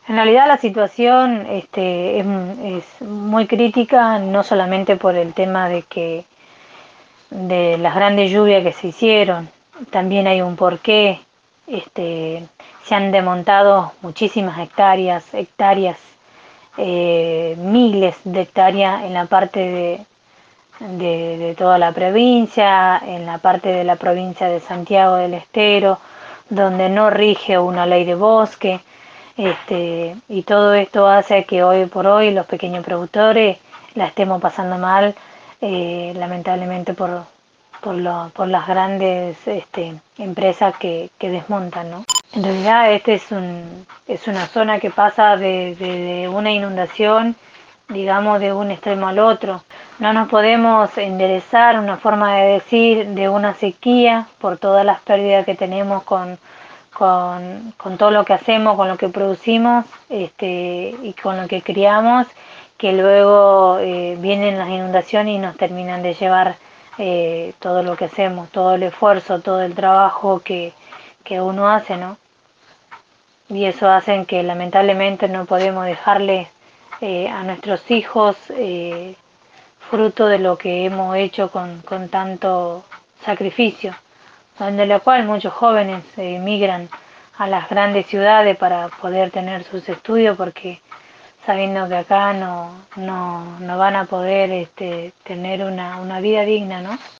En realidad la situación es muy crítica, no solamente por el tema de las grandes lluvias que se hicieron, también hay un porqué, se han desmontado muchísimas hectáreas, miles de hectáreas en la parte de toda la provincia, en la parte de la provincia de Santiago del Estero, donde no rige una ley de bosque, y todo esto hace que hoy por hoy los pequeños productores la estemos pasando mal, lamentablemente por las grandes empresas que desmontan, ¿no? En realidad es una zona que pasa de una inundación, digamos, de un extremo al otro. No nos podemos enderezar, una forma de decir, de una sequía por todas las pérdidas que tenemos con todo lo que hacemos, con lo que producimos, y con lo que criamos, que luego vienen las inundaciones y nos terminan de llevar todo lo que hacemos, todo el esfuerzo, todo el trabajo que uno hace, ¿no? Y eso hace que lamentablemente no podemos dejarle a nuestros hijos fruto de lo que hemos hecho con tanto sacrificio, donde lo cual muchos jóvenes emigran a las grandes ciudades para poder tener sus estudios porque sabiendo que acá no van a poder tener una vida digna, ¿no?